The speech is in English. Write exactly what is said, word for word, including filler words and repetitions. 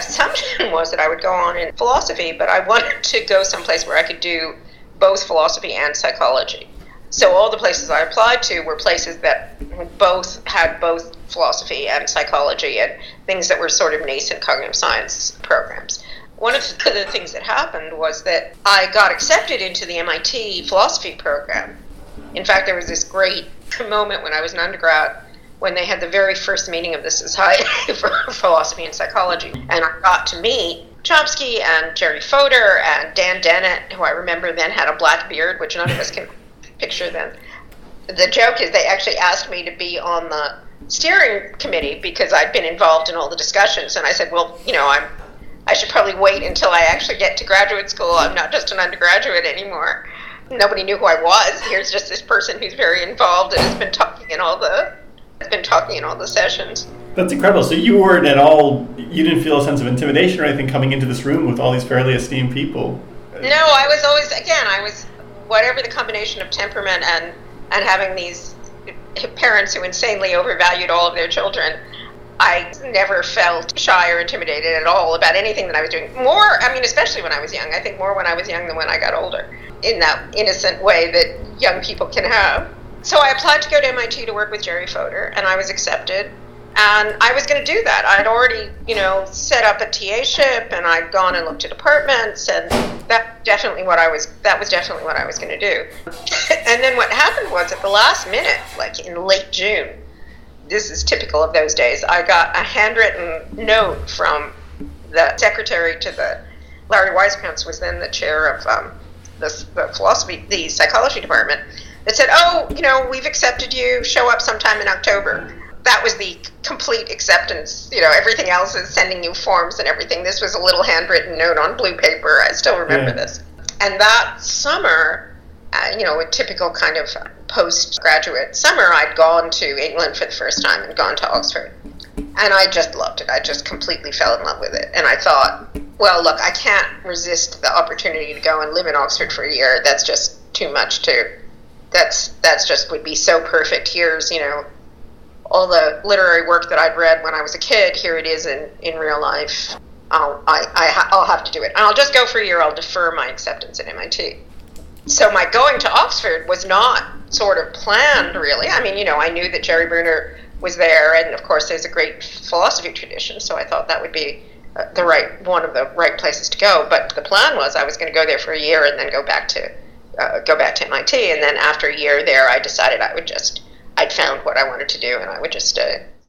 assumption was that I would go on in philosophy, but I wanted to go someplace where I could do both philosophy and psychology. So all the places I applied to were places that both had both philosophy and psychology and things that were sort of nascent cognitive science programs. One of the things that happened was that I got accepted into the M I T philosophy program. In fact, there was this great moment when I was an undergrad when they had the very first meeting of the Society for Philosophy and Psychology. And I got to meet Chomsky and Jerry Fodor and Dan Dennett, who I remember then had a black beard, which none of us can picture then. The joke is they actually asked me to be on the steering committee because I'd been involved in all the discussions. And I said, well, you know, I'm, I should probably wait until I actually get to graduate school. I'm not just an undergraduate anymore. Nobody knew who I was. Here's just this person who's very involved and has been talking in all the has been talking in all the sessions. That's incredible. So you weren't at all, you didn't feel a sense of intimidation or anything coming into this room with all these fairly esteemed people? No, I was always, again, I was, whatever the combination of temperament and, and having these parents who insanely overvalued all of their children, I never felt shy or intimidated at all about anything that I was doing. More, I mean, especially when I was young. I think more when I was young than when I got older, in that innocent way that young people can have. So I applied to go to M I T to work with Jerry Fodor, and I was accepted. And I was going to do that. I'd already, you know, set up a T A-ship, and I'd gone and looked at apartments, and that definitely what I was. That was definitely what I was going to do. And then what happened was, at the last minute, like in late June, this is typical of those days, I got a handwritten note from the secretary to the, Larry Weiskrantz was then the chair of um, the, the philosophy, the psychology department, that said, oh, you know, we've accepted you, show up sometime in October. That was the complete acceptance. You know, everything else is sending you forms and everything. This was a little handwritten note on blue paper. I still remember yeah. this. And that summer, uh, you know, a typical kind of postgraduate summer, I'd gone to England for the first time and gone to Oxford. And I just loved it. I just completely fell in love with it. And I thought, well, look, I can't resist the opportunity to go and live in Oxford for a year. That's just too much to, that's, that's just would be so perfect. Here's, you know, all the literary work that I'd read when I was a kid, here it is in, in real life. I'll, I, I, I'll have to do it. And I'll just go for a year. I'll defer my acceptance at M I T. So my going to Oxford was not sort of planned, really. I mean, you know, I knew that Jerry Bruner was there, and of course there's a great philosophy tradition, so I thought that would be uh, the right one of the right places to go. But the plan was I was going to go there for a year and then go back to uh, go back to M I T, and then after a year there, I decided I would just I'd found what I wanted to do, and I would just uh,